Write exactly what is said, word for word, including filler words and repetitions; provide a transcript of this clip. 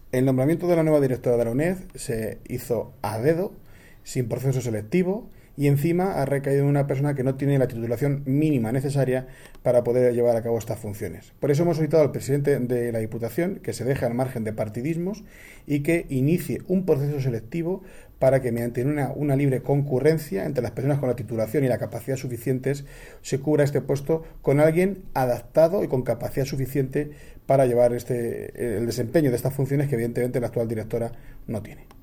El nombramiento de la nueva directora de la UNED se hizo a dedo, sin proceso selectivo, y encima ha recaído en una persona que no tiene la titulación mínima necesaria para poder llevar a cabo estas funciones. Por eso hemos solicitado al presidente de la Diputación que se deje al margen de partidismos y que inicie un proceso selectivo para que mediante una, una libre concurrencia entre las personas con la titulación y la capacidad suficientes se cubra este puesto con alguien adaptado y con capacidad suficiente para llevar este, el desempeño de estas funciones que evidentemente la actual directora no tiene.